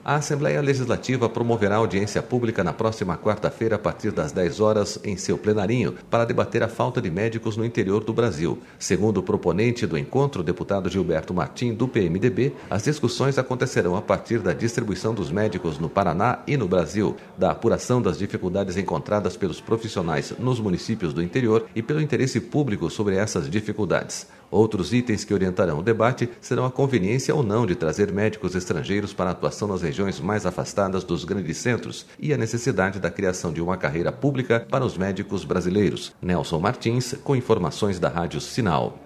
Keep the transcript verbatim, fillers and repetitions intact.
A Assembleia Legislativa promoverá audiência pública na próxima quarta-feira, a partir das dez horas, em seu plenarinho, para debater a falta de médicos no interior do Brasil. Segundo o proponente do encontro, o deputado Gilberto Martim, do P M D B, as discussões acontecerão a partir da distribuição dos médicos no Paraná e no Brasil, da apuração das dificuldades encontradas pelos profissionais nos municípios do interior e pelo interesse público sobre essas dificuldades. Outros itens que orientarão o debate serão a conveniência ou não de trazer médicos estrangeiros para atuação nas regiões mais afastadas dos grandes centros e a necessidade da criação de uma carreira pública para os médicos brasileiros. Nelson Martins, com informações da Rádio Sinal.